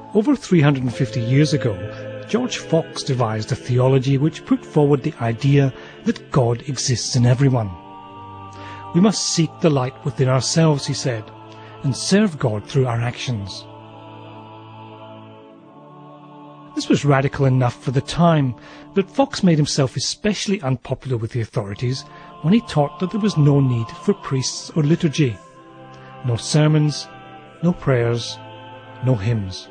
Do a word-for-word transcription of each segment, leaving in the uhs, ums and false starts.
Over three hundred fifty years ago, George Fox devised a theology which put forward the idea that God exists in everyone. We must seek the light within ourselves, he said, and serve God through our actions. This was radical enough for the time, but Fox made himself especially unpopular with the authorities when he taught that there was no need for priests or liturgy. No sermons, no prayers, no hymns.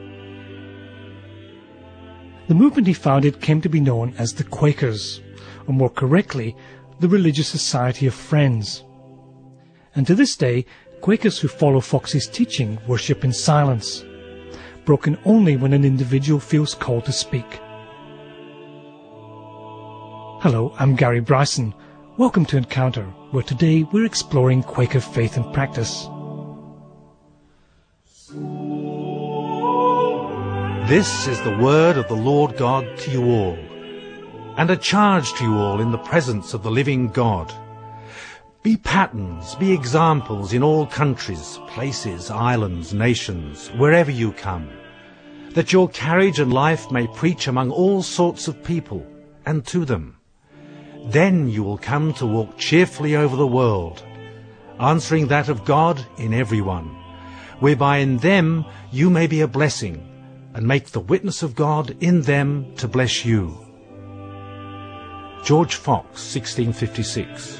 The movement he founded came to be known as the Quakers, or more correctly, the Religious Society of Friends. And to this day, Quakers who follow Fox's teaching worship in silence, broken only when an individual feels called to speak. Hello, I'm Gary Bryson. Welcome to Encounter, where today we're exploring Quaker faith and practice. This is the word of the Lord God to you all, and a charge to you all in the presence of the living God. Be patterns, be examples in all countries, places, islands, nations, wherever you come, that your carriage and life may preach among all sorts of people and to them. Then you will come to walk cheerfully over the world, answering that of God in everyone, whereby in them you may be a blessing, and make the witness of God in them to bless you. George Fox, sixteen fifty-six.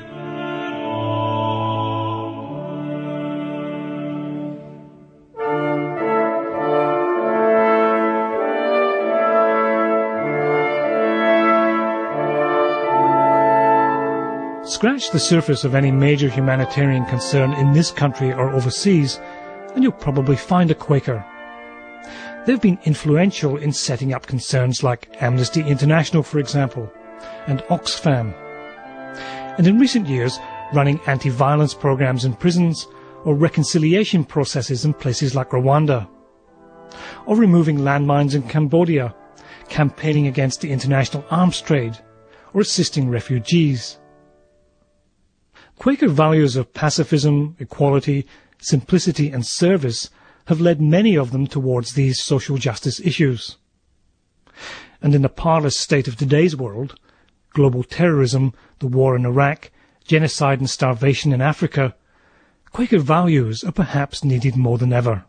Scratch the surface of any major humanitarian concern in this country or overseas, and you'll probably find a Quaker. They've been influential in setting up concerns like Amnesty International, for example, and Oxfam. And in recent years, running anti-violence programs in prisons or reconciliation processes in places like Rwanda. Or removing landmines in Cambodia, campaigning against the international arms trade, or assisting refugees. Quaker values of pacifism, equality, simplicity and service have led many of them towards these social justice issues. And in the parlous state of today's world, global terrorism, the war in Iraq, genocide and starvation in Africa, Quaker values are perhaps needed more than ever.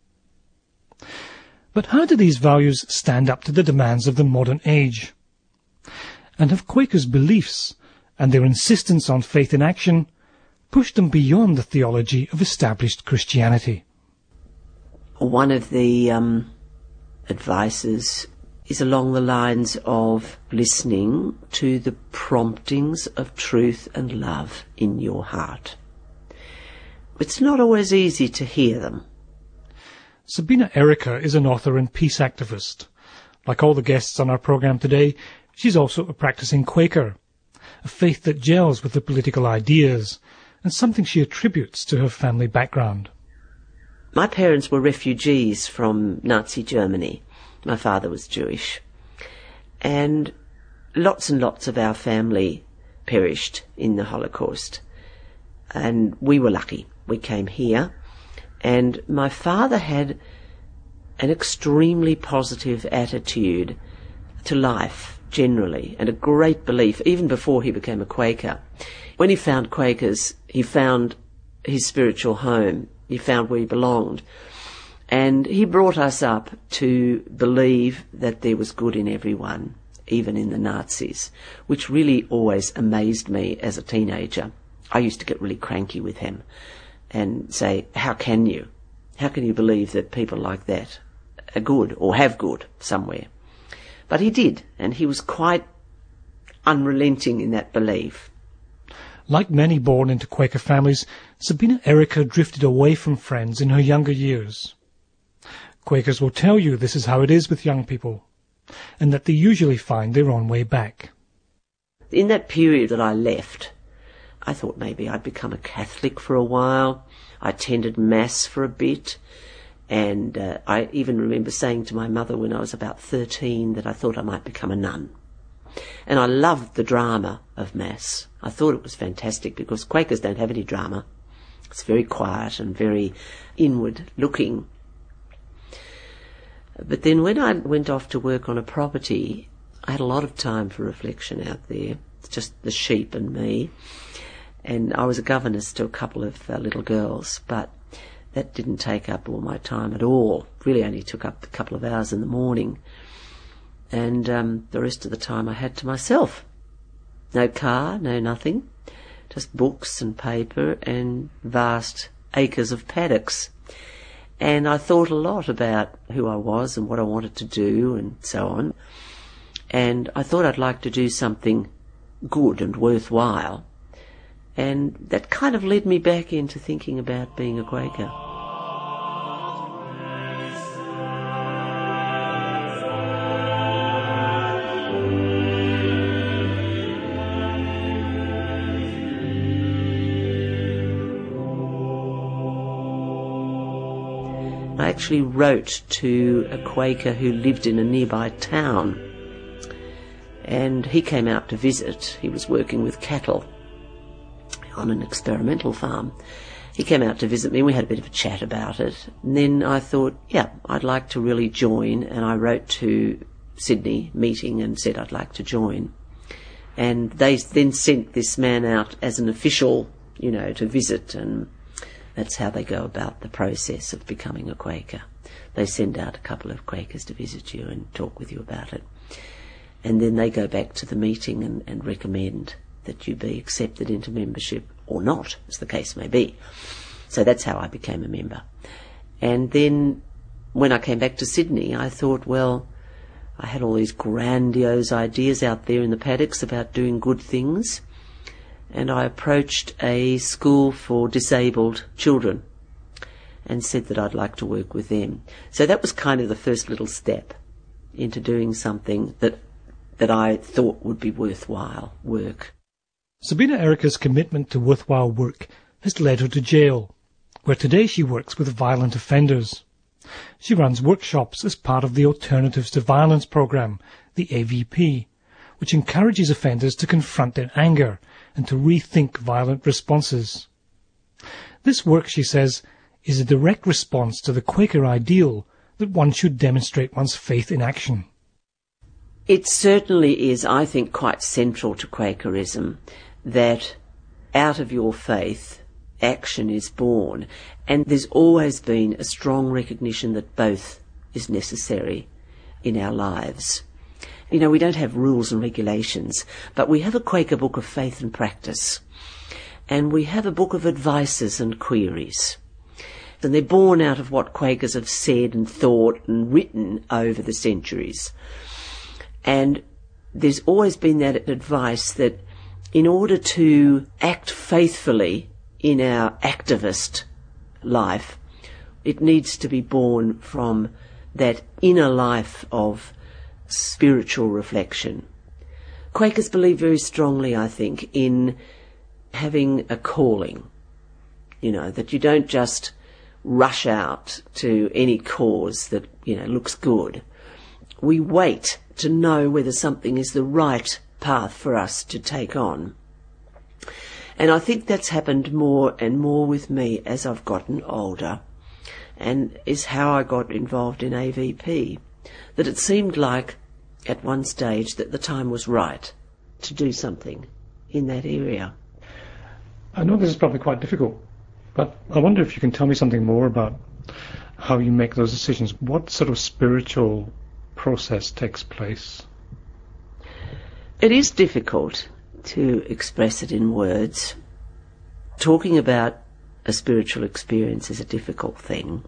But how do these values stand up to the demands of the modern age? And have Quakers' beliefs and their insistence on faith in action pushed them beyond the theology of established Christianity? One of the um, advices is along the lines of listening to the promptings of truth and love in your heart. It's not always easy to hear them. Sabina Erica is an author and peace activist. Like all the guests on our program today, she's also a practicing Quaker, a faith that gels with the political ideas, and something she attributes to her family background. My parents were refugees from Nazi Germany. My father was Jewish. And lots and lots of our family perished in the Holocaust. And we were lucky. We came here. And my father had an extremely positive attitude to life generally, and a great belief, even before he became a Quaker. When he found Quakers, he found his spiritual home. He found where he belonged. And he brought us up to believe that there was good in everyone, even in the Nazis, which really always amazed me as a teenager. I used to get really cranky with him and say, how can you? How can you believe that people like that are good or have good somewhere? But he did, and he was quite unrelenting in that belief. Like many born into Quaker families, Sabina Erica drifted away from friends in her younger years. Quakers will tell you this is how it is with young people, and that they usually find their own way back. In that period that I left, I thought maybe I'd become a Catholic for a while. I attended Mass for a bit, and uh, I even remember saying to my mother when I was about thirteen that I thought I might become a nun. And I loved the drama of Mass. I thought it was fantastic because Quakers don't have any drama. It's very quiet and very inward looking. But then when I went off to work on a property, I had a lot of time for reflection out there. It's just the sheep and me. And I was a governess to a couple of uh, little girls, but that didn't take up all my time at all. Really only took up a couple of hours in the morning. And um, the rest of the time I had to myself. No car, no nothing. Just books and paper and vast acres of paddocks. And I thought a lot about who I was and what I wanted to do and so on. And I thought I'd like to do something good and worthwhile. And that kind of led me back into thinking about being a Quaker. I actually wrote to a Quaker who lived in a nearby town, and he came out to visit. He was working with cattle on an experimental farm. He came out to visit me, and we had a bit of a chat about it. And then I thought, yeah, I'd like to really join, and I wrote to Sydney meeting and said I'd like to join. And they then sent this man out as an official, you know, to visit, and that's how they go about the process of becoming a Quaker. They send out a couple of Quakers to visit you and talk with you about it. And then they go back to the meeting and, and recommend that you be accepted into membership or not, as the case may be. So that's how I became a member. And then when I came back to Sydney, I thought, well, I had all these grandiose ideas out there in the paddocks about doing good things. And I approached a school for disabled children and said that I'd like to work with them. So that was kind of the first little step into doing something that that I thought would be worthwhile work. Sabina Erica's commitment to worthwhile work has led her to jail, where today she works with violent offenders. She runs workshops as part of the Alternatives to Violence programme, the A V P, which encourages offenders to confront their anger and to rethink violent responses. This work, she says, is a direct response to the Quaker ideal that one should demonstrate one's faith in action. It certainly is, I think, quite central to Quakerism that out of your faith, action is born. And there's always been a strong recognition that both is necessary in our lives. You know, we don't have rules and regulations, but we have a Quaker book of faith and practice. And we have a book of advices and queries. And they're born out of what Quakers have said and thought and written over the centuries. And there's always been that advice that in order to act faithfully in our activist life, it needs to be born from that inner life of spiritual reflection. Quakers believe very strongly, I think, in having a calling. You know, that you don't just rush out to any cause that, you know, looks good. We wait to know whether something is the right path for us to take on. And I think that's happened more and more with me as I've gotten older, and is how I got involved in A V P. That it seemed like at one stage that the time was right to do something in that area. I know this is probably quite difficult, but I wonder if you can tell me something more about how you make those decisions. What sort of spiritual process takes place? It is difficult to express it in words. Talking about a spiritual experience is a difficult thing.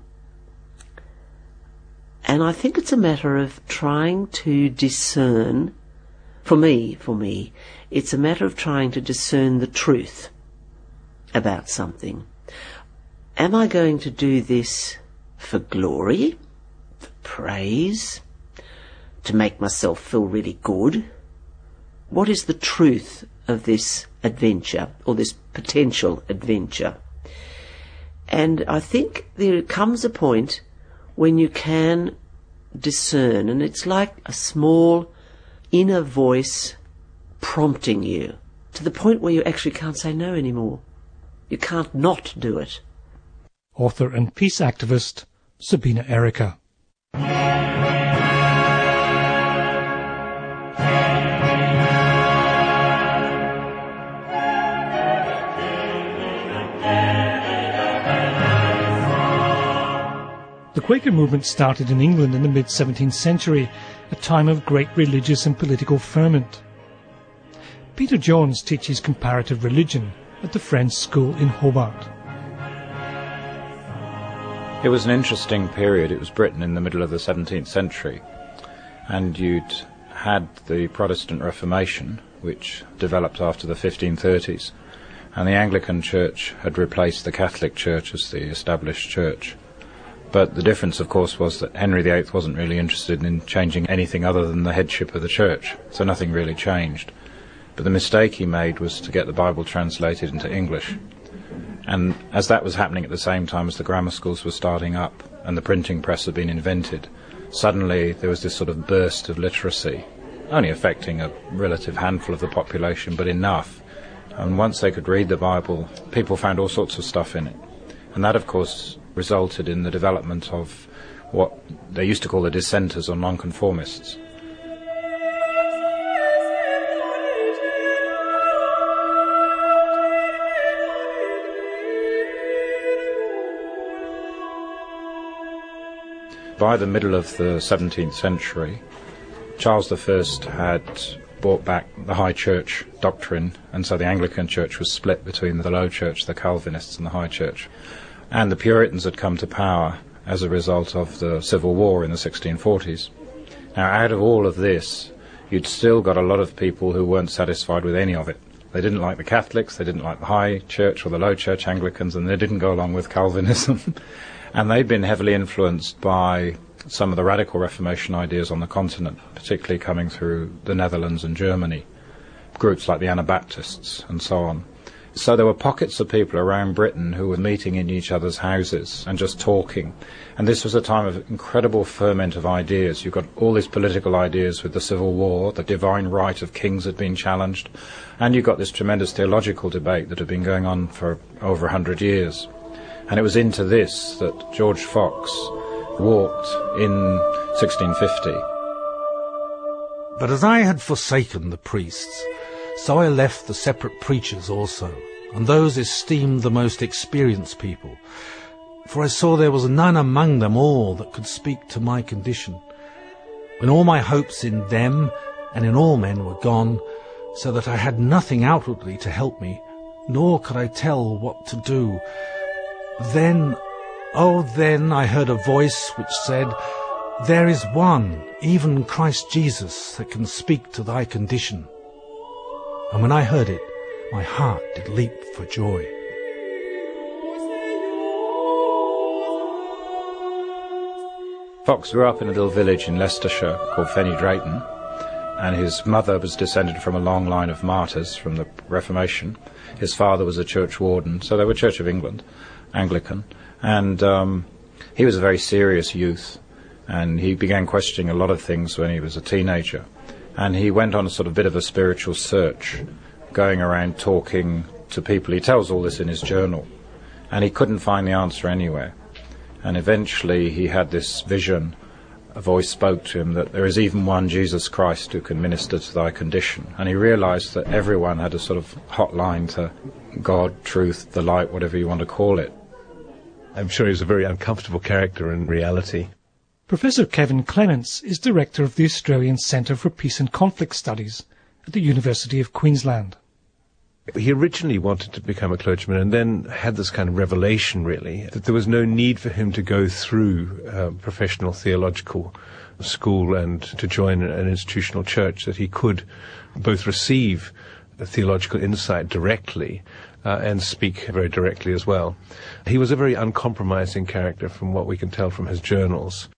And I think it's a matter of trying to discern, for me, for me, it's a matter of trying to discern the truth about something. Am I going to do this for glory, for praise, to make myself feel really good? What is the truth of this adventure, or this potential adventure? And I think there comes a point when you can discern, and it's like a small inner voice prompting you to the point where you actually can't say no anymore. You can't not do it. Author and peace activist Sabina Erica. The Quaker movement started in England in the mid-seventeenth century, a time of great religious and political ferment. Peter Jones teaches comparative religion at the Friends School in Hobart. It was an interesting period. It was Britain in the middle of the seventeenth century, and you'd had the Protestant Reformation, which developed after the fifteen thirties, and the Anglican Church had replaced the Catholic Church as the established church. But the difference, of course, was that Henry the Eighth wasn't really interested in changing anything other than the headship of the church, so nothing really changed. But the mistake he made was to get the Bible translated into English. And as that was happening at the same time as the grammar schools were starting up and the printing press had been invented, suddenly there was this sort of burst of literacy, only affecting a relative handful of the population, but enough. And once they could read the Bible, people found all sorts of stuff in it. And that, of course, resulted in the development of what they used to call the dissenters or nonconformists. By the middle of the seventeenth century, Charles the First had brought back the High Church doctrine, and so the Anglican Church was split between the Low Church, the Calvinists, and the High Church. And the Puritans had come to power as a result of the Civil War in the sixteen forties. Now, out of all of this, you'd still got a lot of people who weren't satisfied with any of it. They didn't like the Catholics, they didn't like the High Church or the Low Church Anglicans, and they didn't go along with Calvinism. And they'd been heavily influenced by some of the radical Reformation ideas on the continent, particularly coming through the Netherlands and Germany, groups like the Anabaptists and so on. So there were pockets of people around Britain who were meeting in each other's houses and just talking. And this was a time of incredible ferment of ideas. You've got all these political ideas with the Civil War, the divine right of kings had been challenged, and you've got this tremendous theological debate that had been going on for over a hundred years. And it was into this that George Fox walked in sixteen fifty. But as I had forsaken the priests, so I left the separate preachers also, and those esteemed the most experienced people, for I saw there was none among them all that could speak to my condition, when all my hopes in them and in all men were gone, so that I had nothing outwardly to help me, nor could I tell what to do. Then, oh then, I heard a voice which said, "There is one, even Christ Jesus, that can speak to thy condition." And when I heard it, my heart did leap for joy. Fox grew up in a little village in Leicestershire called Fenny Drayton, and his mother was descended from a long line of martyrs from the Reformation. His father was a church warden, so they were Church of England, Anglican, and um, he was a very serious youth, and he began questioning a lot of things when he was a teenager. And he went on a sort of bit of a spiritual search, going around talking to people. He tells all this in his journal, and he couldn't find the answer anywhere. And eventually he had this vision. A voice spoke to him that there is even one Jesus Christ who can minister to thy condition. And he realized that everyone had a sort of hotline to God, truth, the light, whatever you want to call it. I'm sure he was a very uncomfortable character in reality. Professor Kevin Clements is director of the Australian Centre for Peace and Conflict Studies at the University of Queensland. He originally wanted to become a clergyman and then had this kind of revelation, really, that there was no need for him to go through uh, professional theological school and to join an institutional church, that he could both receive a theological insight directly uh, and speak very directly as well. He was a very uncompromising character from what we can tell from his journals.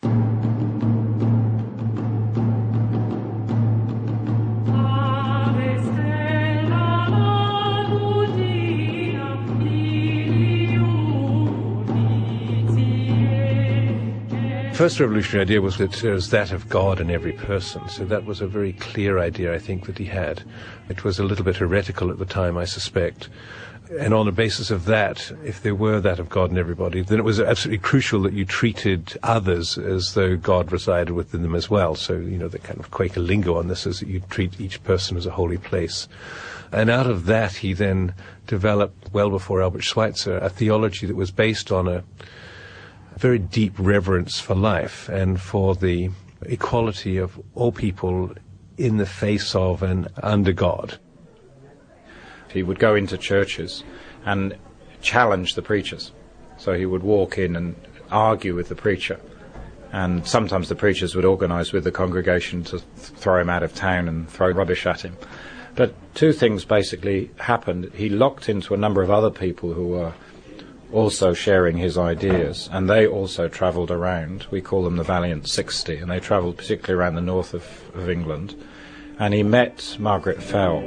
First revolutionary idea was that there was that of God in every person. So that was a very clear idea, I think, that he had. It was a little bit heretical at the time, I suspect. And on the basis of that, if there were that of God in everybody, then it was absolutely crucial that you treated others as though God resided within them as well. So, you know, the kind of Quaker lingo on this is that you treat each person as a holy place. And out of that, he then developed, well before Albert Schweitzer, a theology that was based on a very deep reverence for life and for the equality of all people in the face of and under God. He would go into churches and challenge the preachers. So he would walk in and argue with the preacher. And sometimes the preachers would organise with the congregation to th- throw him out of town and throw rubbish at him. But two things basically happened. He locked into a number of other people who were also sharing his ideas, and they also travelled around. We call them the Valiant Sixty, and they travelled particularly around the north of, of England. And he met Margaret Fell.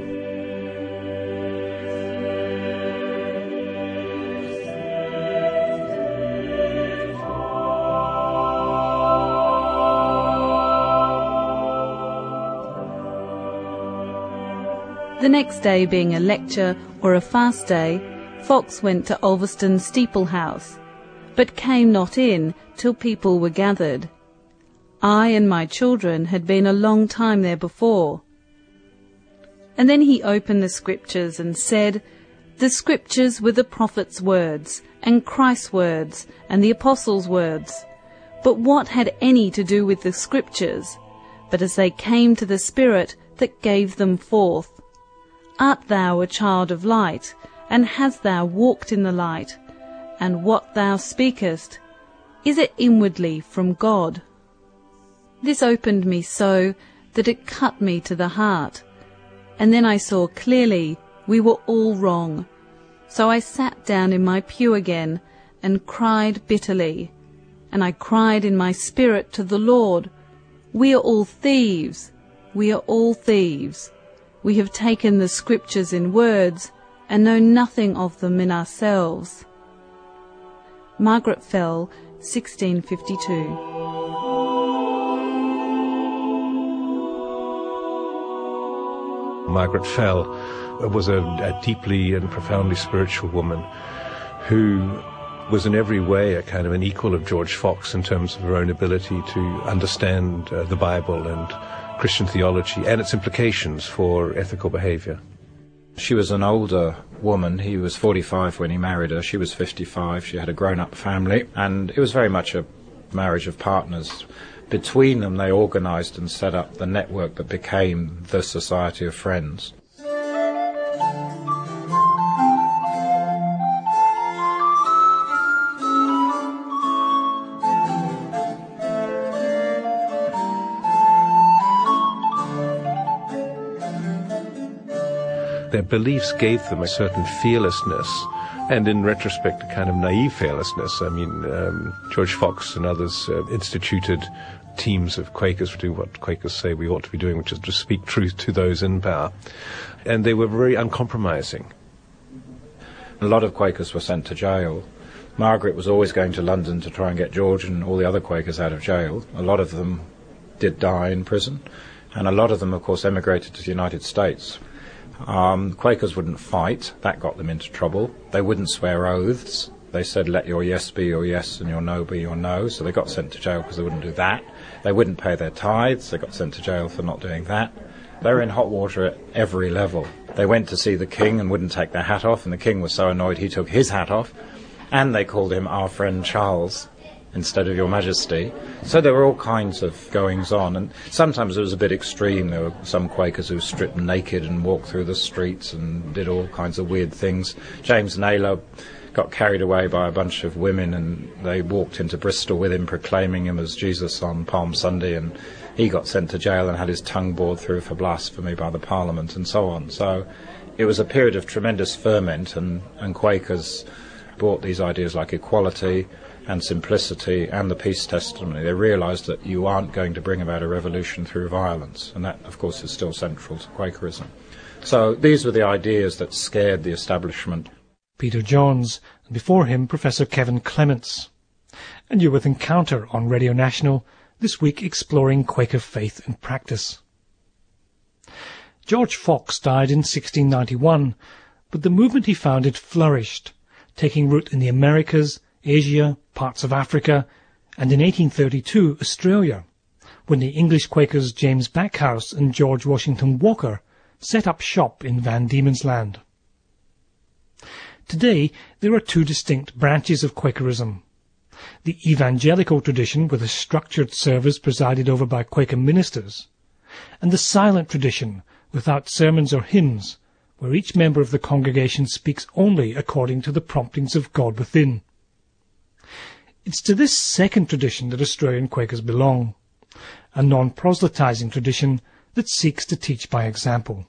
The next day being a lecture or a fast day, Fox went to Ulverston Steeple House, but came not in till people were gathered. I and my children had been a long time there before. And then he opened the Scriptures and said, "The Scriptures were the prophet's words, and Christ's words, and the apostles' words. But what had any to do with the Scriptures, but as they came to the Spirit that gave them forth? Art thou a child of light, and hast thou walked in the light? And what thou speakest, is it inwardly from God?" This opened me so that it cut me to the heart, and then I saw clearly we were all wrong. So I sat down in my pew again and cried bitterly, and I cried in my spirit to the Lord, "We are all thieves, we are all thieves. We have taken the Scriptures in words, and know nothing of them in ourselves." Margaret Fell, sixteen fifty-two. Margaret Fell was a, a deeply and profoundly spiritual woman who was in every way a kind of an equal of George Fox in terms of her own ability to understand uh, the Bible and Christian theology and its implications for ethical behavior. She was an older woman. He was forty-five when he married her. She was fifty-five. She had a grown-up family, and it was very much a marriage of partners. Between them, they organised and set up the network that became the Society of Friends. Their beliefs gave them a certain fearlessness, and in retrospect, a kind of naive fearlessness. I mean, um, George Fox and others uh, instituted teams of Quakers to do what Quakers say we ought to be doing, which is to speak truth to those in power. And they were very uncompromising. A lot of Quakers were sent to jail. Margaret was always going to London to try and get George and all the other Quakers out of jail. A lot of them did die in prison, and a lot of them, of course, emigrated to the United States. Um, Quakers wouldn't fight. That got them into trouble. They wouldn't swear oaths. They said, let your yes be your yes and your no be your no. So they got sent to jail because they wouldn't do that. They wouldn't pay their tithes. They got sent to jail for not doing that. They were in hot water at every level. They went to see the king and wouldn't take their hat off, and the king was so annoyed he took his hat off, and they called him our friend Charles instead of your majesty. So there were all kinds of goings on, and sometimes it was a bit extreme. There were some Quakers who stripped naked and walked through the streets and did all kinds of weird things. James Naylor got carried away by a bunch of women, and they walked into Bristol with him proclaiming him as Jesus on Palm Sunday, and he got sent to jail and had his tongue bored through for blasphemy by the Parliament and so on. So it was a period of tremendous ferment, and, and Quakers brought these ideas like equality and simplicity and the peace testimony. They realised that you aren't going to bring about a revolution through violence, and that, of course, is still central to Quakerism. So these were the ideas that scared the establishment. Peter Johns, and before him Professor Kevin Clements. And you're with Encounter on Radio National, this week exploring Quaker faith and practice. George Fox died in sixteen ninety-one, but the movement he founded flourished, taking root in the Americas, Asia, parts of Africa, and in eighteen thirty-two, Australia, when the English Quakers James Backhouse and George Washington Walker set up shop in Van Diemen's Land. Today, there are two distinct branches of Quakerism. the evangelical tradition with a structured service presided over by Quaker ministers, and the silent tradition without sermons or hymns, where each member of the congregation speaks only according to the promptings of God within. It's to this second tradition that Australian Quakers belong, a non-proselytizing tradition that seeks to teach by example.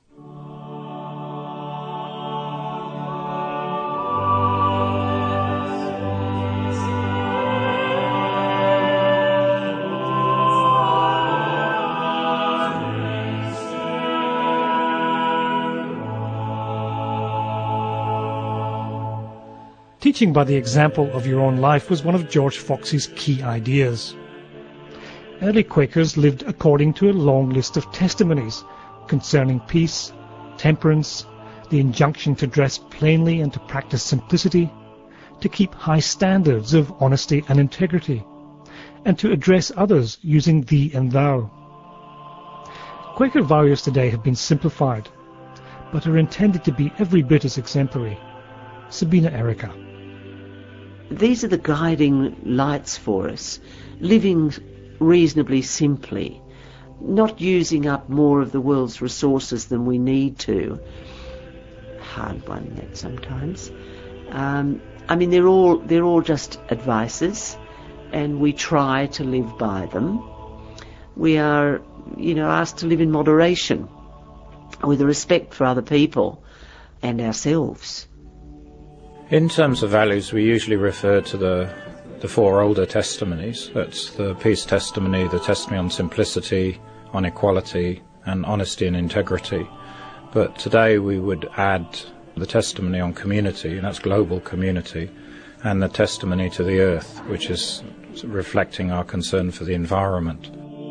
Teaching by the example of your own life was one of George Fox's key ideas. Early Quakers lived according to a long list of testimonies concerning peace, temperance, the injunction to dress plainly and to practice simplicity, to keep high standards of honesty and integrity, and to address others using thee and thou. Quaker values today have been simplified, but are intended to be every bit as exemplary. Sabina Erica. These are the guiding lights for us, living reasonably simply, not using up more of the world's resources than we need to. Hard one, that sometimes. Um, I mean, they're all they're all just advices, and we try to live by them. We are, you know, asked to live in moderation, with a respect for other people and ourselves. In terms of values, we usually refer to the the four older testimonies. That's the peace testimony, the testimony on simplicity, on equality, and honesty and integrity. But today we would add the testimony on community, and that's global community, and the testimony to the earth, which is reflecting our concern for the environment.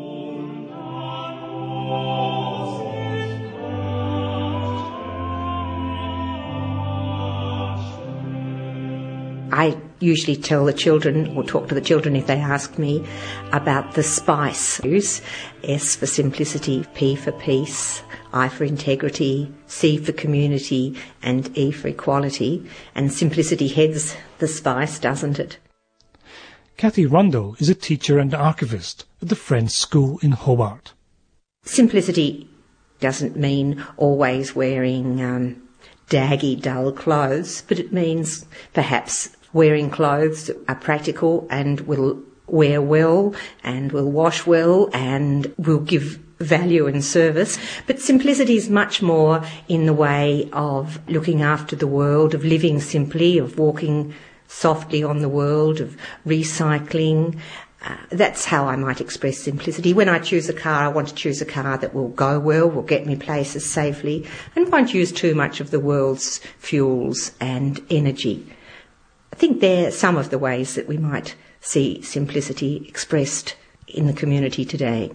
I usually tell the children, or talk to the children if they ask me, about the SPICE. S for simplicity, P for peace, I for integrity, C for community, and E for equality. And simplicity heads the SPICE, doesn't it? Kathy Rundle is a teacher and archivist at the Friends School in Hobart. Simplicity doesn't mean always wearing um, daggy, dull clothes, but it means perhaps wearing clothes that are practical and will wear well and will wash well and will give value and service. But simplicity is much more in the way of looking after the world, of living simply, of walking softly on the world, of recycling. Uh, that's how I might express simplicity. When I choose a car, I want to choose a car that will go well, will get me places safely, and won't use too much of the world's fuels and energy. I think they're some of the ways that we might see simplicity expressed in the community today.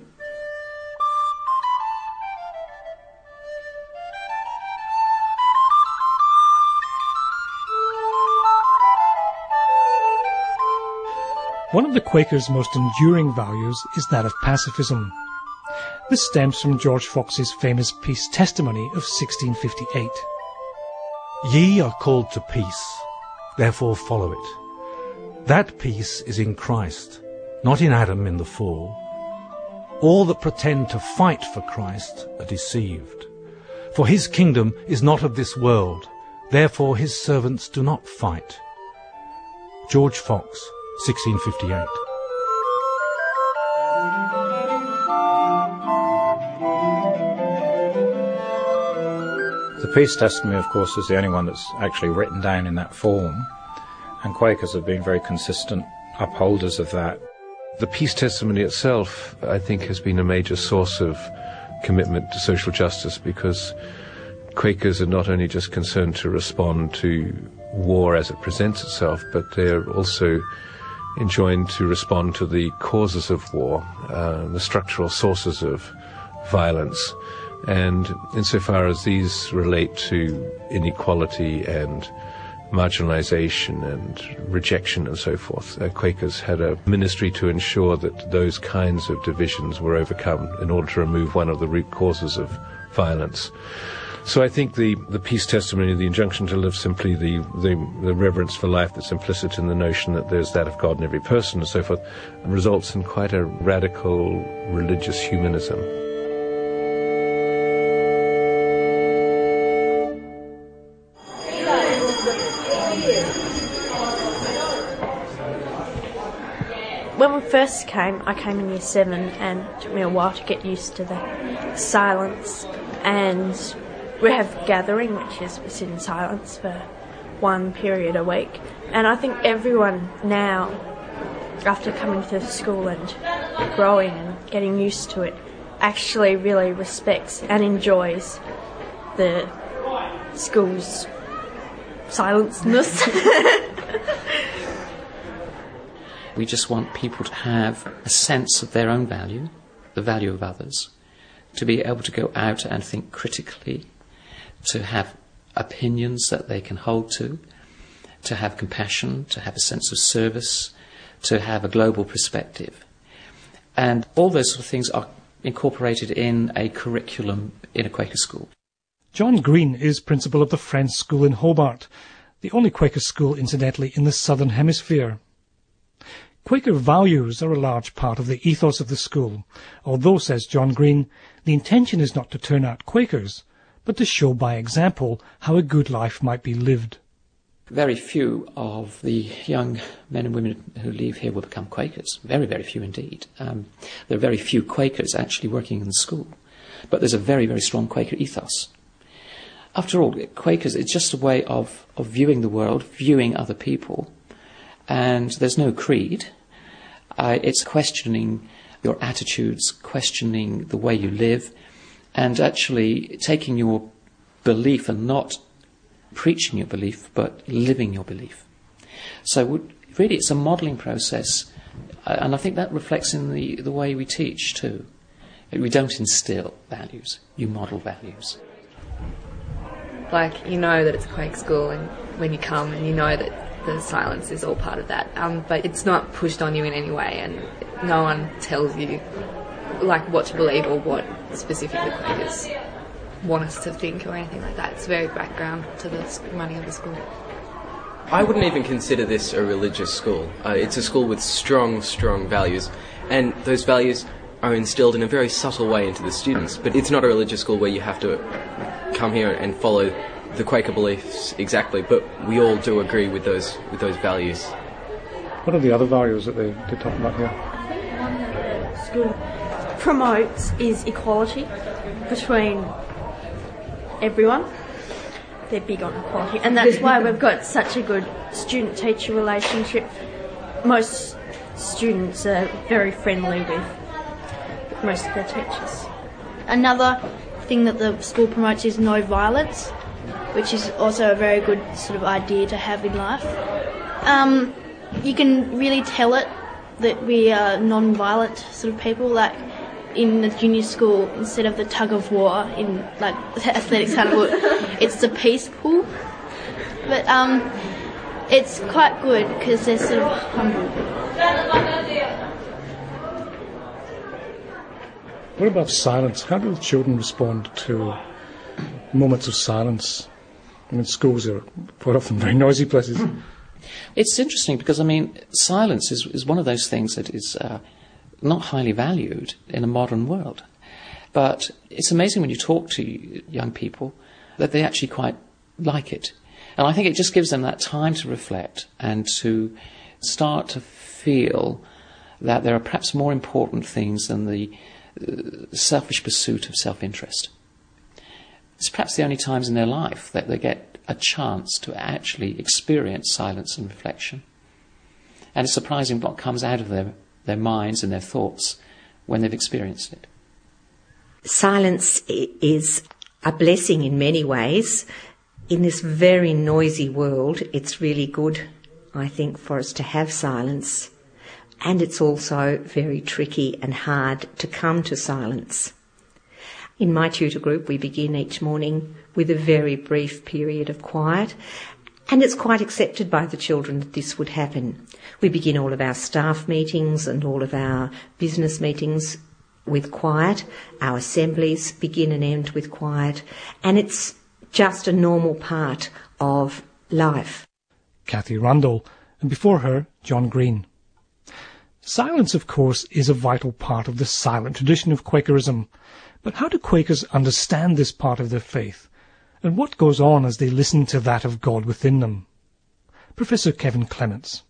One of the Quakers' most enduring values is that of pacifism. This stems from George Fox's famous peace testimony of sixteen fifty-eight. Ye are called to peace, therefore follow it. That peace is in Christ, not in Adam in the fall. All that pretend to fight for Christ are deceived. For his kingdom is not of this world, therefore his servants do not fight. George Fox, sixteen fifty-eight. The peace testimony, of course, is the only one that's actually written down in that form, and Quakers have been very consistent upholders of that. The peace testimony itself, I think, has been a major source of commitment to social justice, because Quakers are not only just concerned to respond to war as it presents itself, but they're also enjoined to respond to the causes of war, uh, the structural sources of violence. And insofar as these relate to inequality and marginalization and rejection and so forth, uh, Quakers had a ministry to ensure that those kinds of divisions were overcome in order to remove one of the root causes of violence. So I think the, the peace testimony, the injunction to live simply, the, the, the reverence for life that's implicit in the notion that there's that of God in every person and so forth, results in quite a radical religious humanism. When we first came, I came in year seven, and it took me a while to get used to the silence. And we have gathering, which is we sit in silence for one period a week. And I think everyone now, after coming to school and growing and getting used to it, actually really respects and enjoys the school's silenceness. We just want people to have a sense of their own value, the value of others, to be able to go out and think critically, to have opinions that they can hold to, to have compassion, to have a sense of service, to have a global perspective. And all those sort of things are incorporated in a curriculum in a Quaker school. John Green is principal of the Friends School in Hobart, the only Quaker school, incidentally, in the Southern Hemisphere. Quaker values are a large part of the ethos of the school, although, says John Green, the intention is not to turn out Quakers, but to show by example how a good life might be lived. Very few of the young men and women who leave here will become Quakers. Very, very few indeed. Um, there are very few Quakers actually working in the school, but there's a very, very strong Quaker ethos. After all, Quakers, it's just a way of, of viewing the world, viewing other people, and there's no creed. Uh, it's questioning your attitudes, questioning the way you live, and actually taking your belief and not preaching your belief, but living your belief. So really it's a modelling process, and I think that reflects in the, the way we teach too. We don't instill values, you model values. Like, you know that it's a Quake school, and when you come and you know that the silence is all part of that, um, but it's not pushed on you in any way, and no one tells you like what to believe or what specifically Quakers want us to think or anything like that. It's very background to the running of the school. I wouldn't even consider this a religious school. Uh, it's a school with strong, strong values, and those values are instilled in a very subtle way into the students. But it's not a religious school where you have to come here and follow the Quaker beliefs exactly, but we all do agree with those with those values. What are the other values that they, they talk about here? One that the school promotes is equality between everyone. They're big on equality, and that's why we've got such a good student-teacher relationship. Most students are very friendly with most of their teachers. Another thing that the school promotes is no violence, which is also a very good sort of idea to have in life. Um, you can really tell it that we are non-violent sort of people. Like in the junior school, instead of the tug of war in like the athletics handball, it's the peace pool. But um, it's quite good because they're sort of humble. What about silence? How do the children respond to moments of silence? I mean, schools are quite often very noisy places. It's interesting because, I mean, silence is, is one of those things that is uh, not highly valued in a modern world. But it's amazing when you talk to young people that they actually quite like it. And I think it just gives them that time to reflect and to start to feel that there are perhaps more important things than the uh, selfish pursuit of self-interest. It's perhaps the only times in their life that they get a chance to actually experience silence and reflection. And it's surprising what comes out of their, their minds and their thoughts when they've experienced it. Silence is a blessing in many ways. In this very noisy world, it's really good, I think, for us to have silence. And it's also very tricky and hard to come to silence. In my tutor group, we begin each morning with a very brief period of quiet, and it's quite accepted by the children that this would happen. We begin all of our staff meetings and all of our business meetings with quiet. Our assemblies begin and end with quiet, and it's just a normal part of life. Kathy Rundle, and before her, John Green. Silence, of course, is a vital part of the silent tradition of Quakerism. But how do Quakers understand this part of their faith? And what goes on as they listen to that of God within them? Professor Kevin Clements.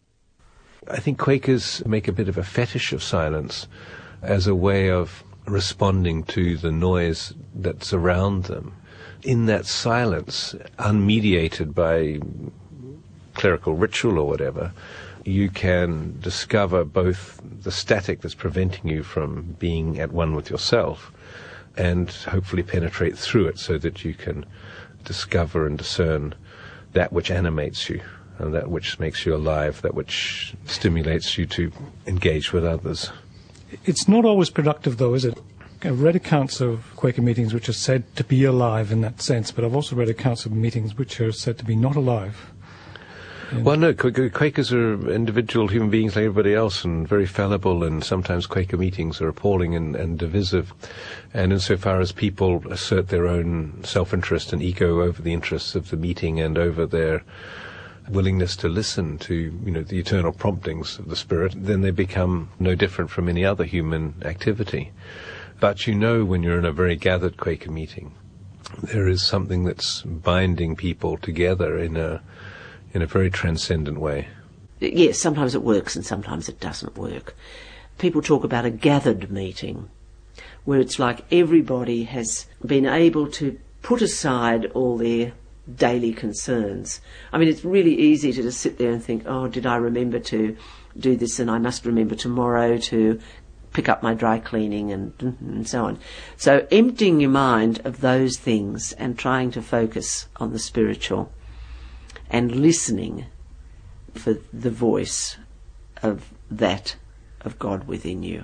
I think Quakers make a bit of a fetish of silence as a way of responding to the noise that's around them. In that silence, unmediated by clerical ritual or whatever, you can discover both the static that's preventing you from being at one with yourself and hopefully penetrate through it so that you can discover and discern that which animates you and that which makes you alive, that which stimulates you to engage with others. It's not always productive, though, is it? I've read accounts of Quaker meetings which are said to be alive in that sense, but I've also read accounts of meetings which are said to be not alive. And well, no, Quakers are individual human beings like everybody else and very fallible, and sometimes Quaker meetings are appalling and, and divisive. And insofar as people assert their own self-interest and ego over the interests of the meeting and over their willingness to listen to, you know, the eternal promptings of the Spirit, then they become no different from any other human activity. But you know when you're in a very gathered Quaker meeting, there is something that's binding people together in a in a very transcendent way. Yes, sometimes it works and sometimes it doesn't work. People talk about a gathered meeting, where it's like everybody has been able to put aside all their daily concerns. I mean, it's really easy to just sit there and think, oh, did I remember to do this, and I must remember tomorrow to pick up my dry cleaning and, and so on. So emptying your mind of those things and trying to focus on the spiritual and listening for the voice of that of God within you.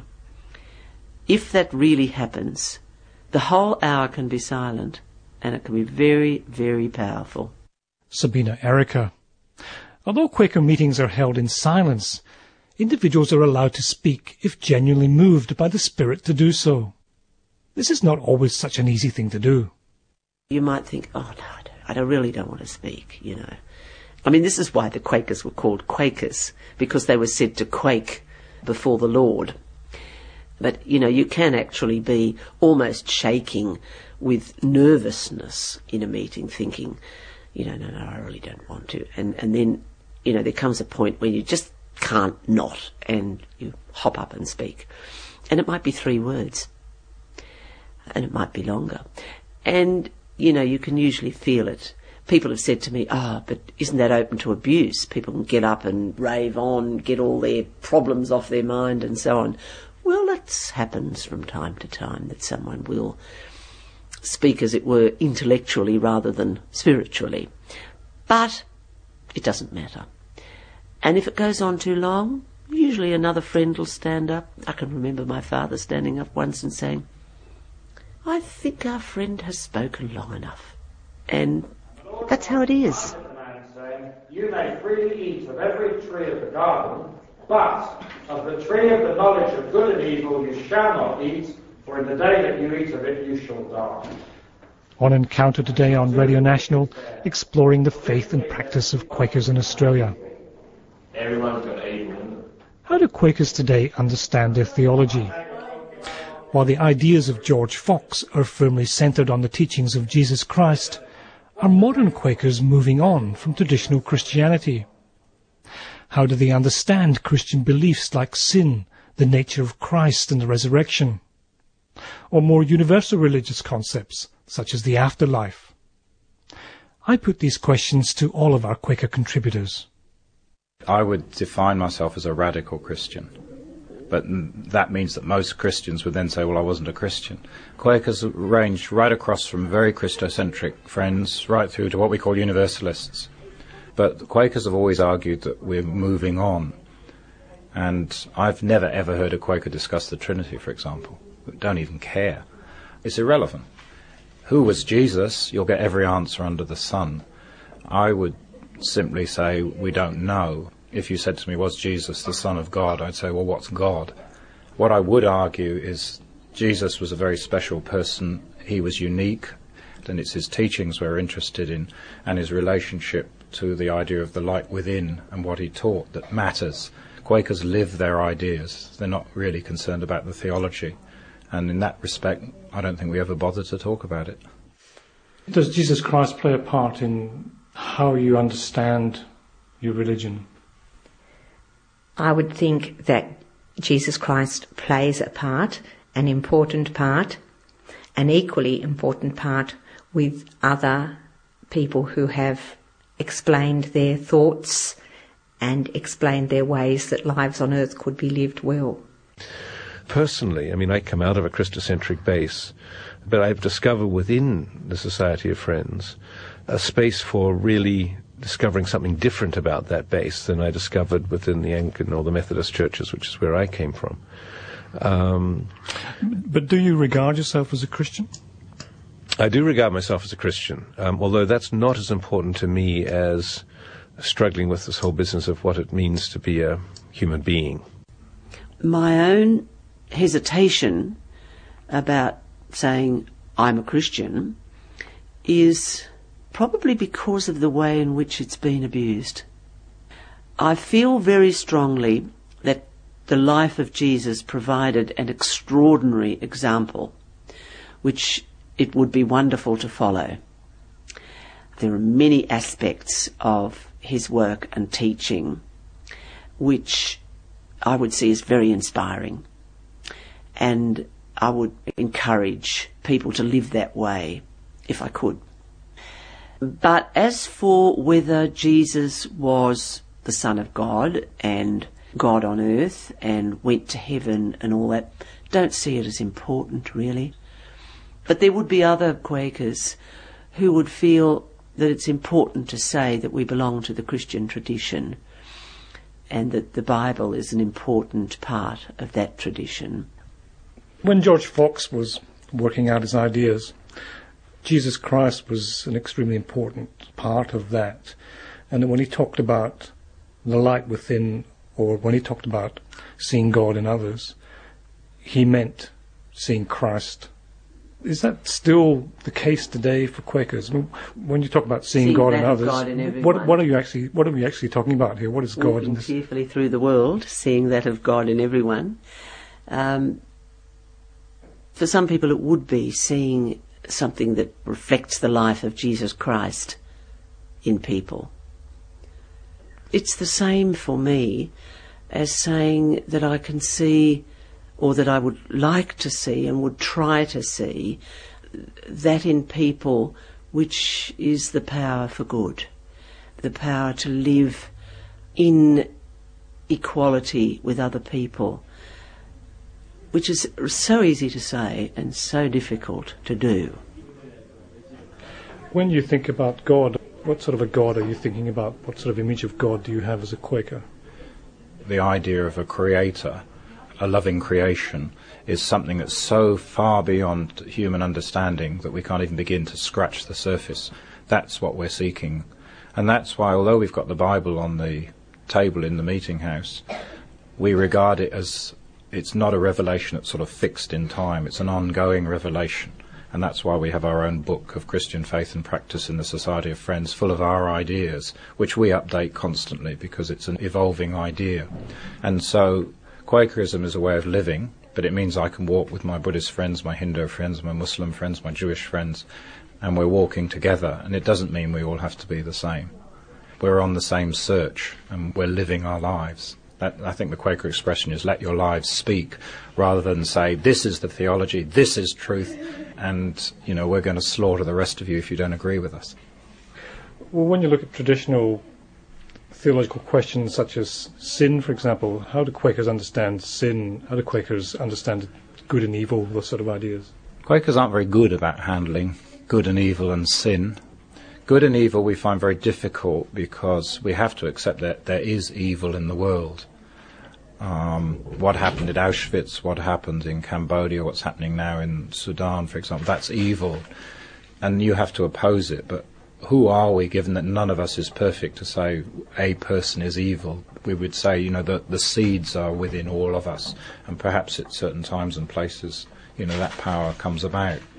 If that really happens, the whole hour can be silent, and it can be very, very powerful. Sabina Erica. Although Quaker meetings are held in silence, individuals are allowed to speak if genuinely moved by the Spirit to do so. This is not always such an easy thing to do. You might think, oh no, I, don't, I don't really don't want to speak, you know. I mean, this is why the Quakers were called Quakers, because they were said to quake before the Lord. But, you know, you can actually be almost shaking with nervousness in a meeting, thinking, you know, no, no, I really don't want to. And, and then, you know, there comes a point where you just can't not, and you hop up and speak. And it might be three words, and it might be longer. And, you know, you can usually feel it. People have said to me, ah, oh, but isn't that open to abuse? People can get up and rave on, get all their problems off their mind and so on. Well, that happens from time to time, that someone will speak, as it were, intellectually rather than spiritually. But it doesn't matter. And if it goes on too long, usually another friend will stand up. I can remember my father standing up once and saying, I think our friend has spoken long enough. And that's how it is. You may freely eat of every tree of the garden, but of the tree of the knowledge of good and evil you shall not eat, for in the day that you eat of it you shall die. On Encounter today on Radio National, exploring the faith and practice of Quakers in Australia. Everyone's got evening. How do Quakers today understand their theology? While the ideas of George Fox are firmly centred on the teachings of Jesus Christ, are modern Quakers moving on from traditional Christianity? How do they understand Christian beliefs like sin, the nature of Christ and the resurrection? Or more universal religious concepts, such as the afterlife? I put these questions to all of our Quaker contributors. I would define myself as a radical Christian, but that means that most Christians would then say, well, I wasn't a Christian. Quakers ranged right across from very Christocentric friends right through to what we call universalists. But the Quakers have always argued that we're moving on. And I've never ever heard a Quaker discuss the Trinity, for example. They don't even care. It's irrelevant. Who was Jesus? You'll get every answer under the sun. I would simply say, we don't know. If you said to me, was Jesus the Son of God? I'd say, well, what's God? What I would argue is Jesus was a very special person. He was unique. And it's his teachings we're interested in, and his relationship to the idea of the light within and what he taught that matters. Quakers live their ideas. They're not really concerned about the theology. And in that respect, I don't think we ever bother to talk about it. Does Jesus Christ play a part in how you understand your religion? I would think that Jesus Christ plays a part, an important part, an equally important part with other people who have explained their thoughts and explained their ways that lives on earth could be lived well. Personally, I mean, I come out of a Christocentric base, but I've discovered within the Society of Friends a space for really discovering something different about that base than I discovered within the Anglican or the Methodist churches, which is where I came from. Um, but do you regard yourself as a Christian? I do regard myself as a Christian, um, although that's not as important to me as struggling with this whole business of what it means to be a human being. My own hesitation about saying I'm a Christian is probably because of the way in which it's been abused. I feel very strongly that the life of Jesus provided an extraordinary example, which it would be wonderful to follow. There are many aspects of his work and teaching which I would see as very inspiring, and I would encourage people to live that way if I could. But as for whether Jesus was the Son of God and God on earth and went to heaven and all that, don't see it as important, really. But there would be other Quakers who would feel that it's important to say that we belong to the Christian tradition and that the Bible is an important part of that tradition. When George Fox was working out his ideas, Jesus Christ was an extremely important part of that. And when he talked about the light within, or when he talked about seeing God in others, he meant seeing Christ. Is that still the case today for Quakers? I mean, when you talk about seeing, seeing God in others, God in what, what are you actually what are we actually talking about here? What is God Walking in this? Cheerfully through the world, seeing that of God in everyone. Um, for some people, it would be seeing something that reflects the life of Jesus Christ in people. It's the same for me as saying that I can see, or that I would like to see and would try to see, that in people which is the power for good, the power to live in equality with other people, which is so easy to say and so difficult to do. When you think about God, what sort of a God are you thinking about? What sort of image of God do you have as a Quaker? The idea of a creator, a loving creation, is something that's so far beyond human understanding that we can't even begin to scratch the surface. That's what we're seeking. And that's why, although we've got the Bible on the table in the meeting house, we regard it as, it's not a revelation that's sort of fixed in time. It's an ongoing revelation. And that's why we have our own book of Christian faith and practice in the Society of Friends, full of our ideas, which we update constantly because it's an evolving idea. And so Quakerism is a way of living, but it means I can walk with my Buddhist friends, my Hindu friends, my Muslim friends, my Jewish friends, and we're walking together. And it doesn't mean we all have to be the same. We're on the same search, and we're living our lives. That, I think the Quaker expression is let your lives speak, rather than say, this is the theology, this is truth, and, you know, we're going to slaughter the rest of you if you don't agree with us. Well, when you look at traditional theological questions such as sin, for example, how do Quakers understand sin? How do Quakers understand good and evil, those sort of ideas? Quakers aren't very good about handling good and evil and sin. Good and evil we find very difficult because we have to accept that there is evil in the world. Um, what happened at Auschwitz, what happened in Cambodia, what's happening now in Sudan, for example, that's evil. And you have to oppose it, but who are we, given that none of us is perfect, to say a person is evil? We would say, you know, that the seeds are within all of us, and perhaps at certain times and places, you know, that power comes about.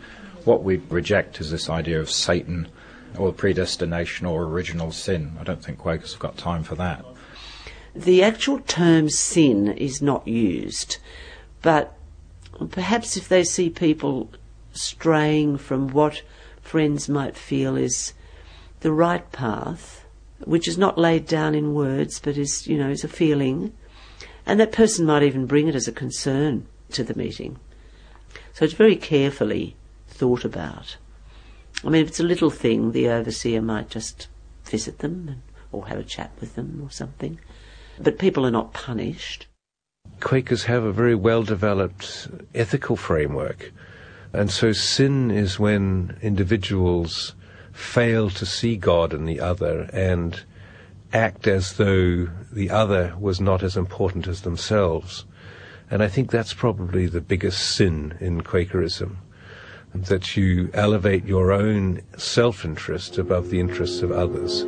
What we reject is this idea of Satan or predestination or original sin. I don't think Quakers have got time for that. The actual term sin is not used, but perhaps if they see people straying from what friends might feel is the right path, which is not laid down in words but is, you know, is a feeling, and that person might even bring it as a concern to the meeting. So it's very carefully thought about. I mean, if it's a little thing, the overseer might just visit them and, or have a chat with them or something. But people are not punished. Quakers have a very well-developed ethical framework, and so sin is when individuals fail to see God in the other and act as though the other was not as important as themselves. And I think that's probably the biggest sin in Quakerism, that you elevate your own self-interest above the interests of others.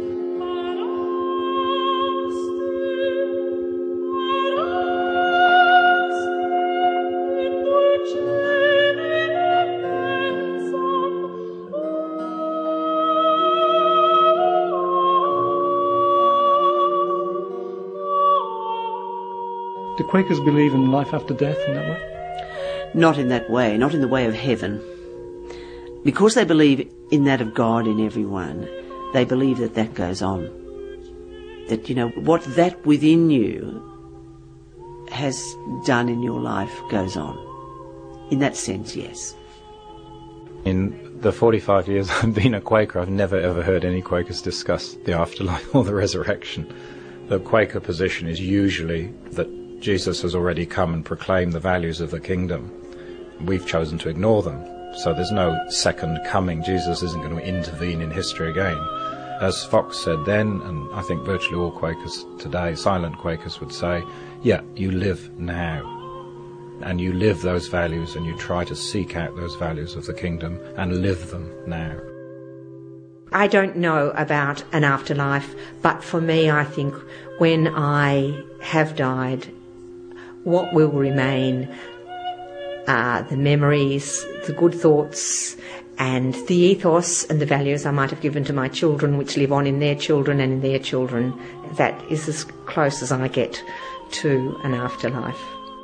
Do Quakers believe in life after death in that way? Not in that way, not in the way of heaven. Because they believe in that of God in everyone, they believe that that goes on. That, you know, what that within you has done in your life goes on. In that sense, yes. In the forty-five years I've been a Quaker, I've never ever heard any Quakers discuss the afterlife or the resurrection. The Quaker position is usually that Jesus has already come and proclaimed the values of the kingdom. We've chosen to ignore them. So there's no second coming. Jesus isn't going to intervene in history again. As Fox said then, and I think virtually all Quakers today, silent Quakers would say, yeah, you live now. And you live those values and you try to seek out those values of the kingdom and live them now. I don't know about an afterlife, but for me, I think when I have died, what will remain are the memories, the good thoughts, and the ethos and the values I might have given to my children, which live on in their children and in their children. That is as close as I get to an afterlife.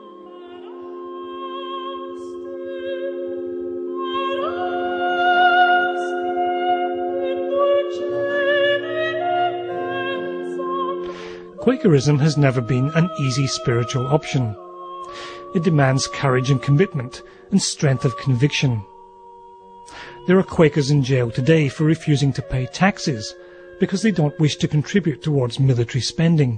Quakerism has never been an easy spiritual option. It demands courage and commitment and strength of conviction. There are Quakers in jail today for refusing to pay taxes because they don't wish to contribute towards military spending.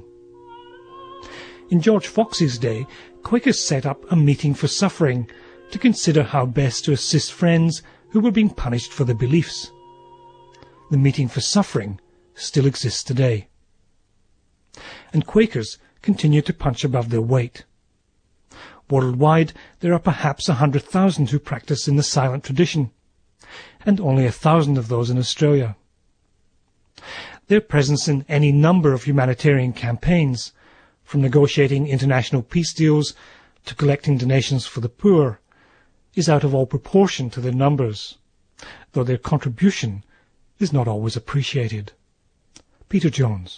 In George Fox's day, Quakers set up a meeting for suffering to consider how best to assist friends who were being punished for their beliefs. The meeting for suffering still exists today. And Quakers continue to punch above their weight. Worldwide, there are perhaps a hundred thousand who practice in the silent tradition, and only a thousand of those in Australia. Their presence in any number of humanitarian campaigns, from negotiating international peace deals to collecting donations for the poor, is out of all proportion to their numbers, though their contribution is not always appreciated. Peter Jones.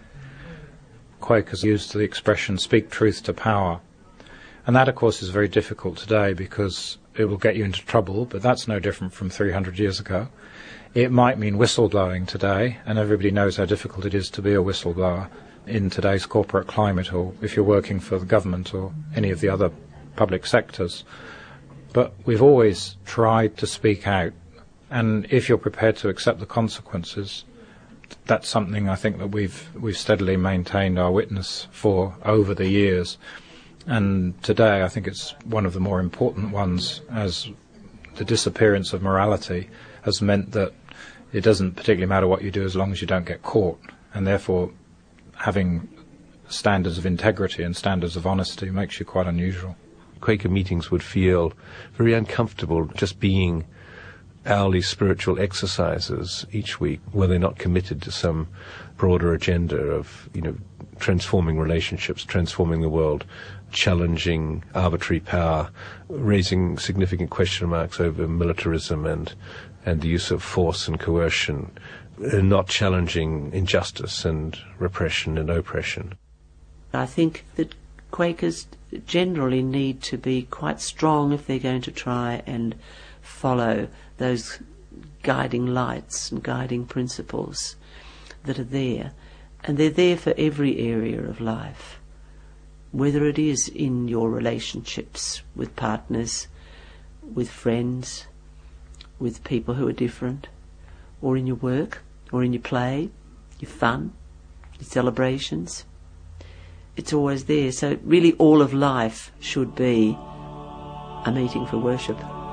Quakers used the expression speak truth to power. And that, of course, is very difficult today because it will get you into trouble, but that's no different from three hundred years ago. It might mean whistleblowing today, and everybody knows how difficult it is to be a whistleblower in today's corporate climate, or if you're working for the government or any of the other public sectors. But we've always tried to speak out, and if you're prepared to accept the consequences, that's something I think that we've we've steadily maintained our witness for over the years. And today I think it's one of the more important ones, as the disappearance of morality has meant that it doesn't particularly matter what you do as long as you don't get caught. And therefore having standards of integrity and standards of honesty makes you quite unusual. Quaker meetings would feel very uncomfortable just being hourly spiritual exercises each week where they're not committed to some broader agenda of, you know, transforming relationships, transforming the world, challenging arbitrary power, raising significant question marks over militarism and, and the use of force and coercion, not challenging injustice and repression and oppression. I think that Quakers generally need to be quite strong if they're going to try and follow those guiding lights and guiding principles that are there. And they're there for every area of life, whether it is in your relationships with partners, with friends, with people who are different, or in your work, or in your play, your fun, your celebrations. It's always there. So really all of life should be a meeting for worship.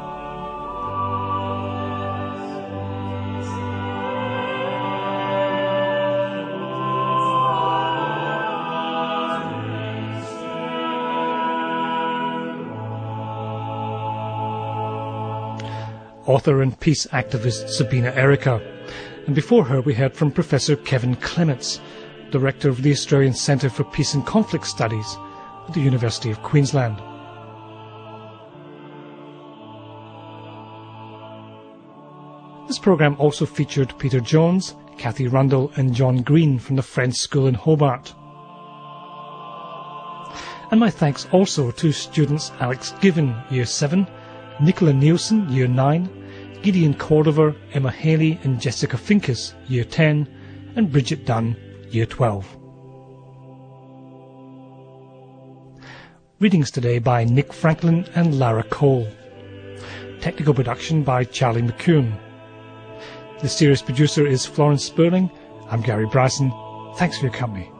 Author and peace activist Sabina Erica. And before her we heard from Professor Kevin Clements, Director of the Australian Centre for Peace and Conflict Studies at the University of Queensland. This programme also featured Peter Jones, Kathy Rundle and John Green from the French School in Hobart. And my thanks also to students Alex Given, Year seven, Nicola Nielsen, Year nine, Gideon Cordover, Emma Haley and Jessica Finkus, Year ten, and Bridget Dunn, Year twelve. Readings today by Nick Franklin and Lara Cole. Technical production by Charlie McCune. The series producer is Florence Sperling. I'm Gary Bryson. Thanks for your company.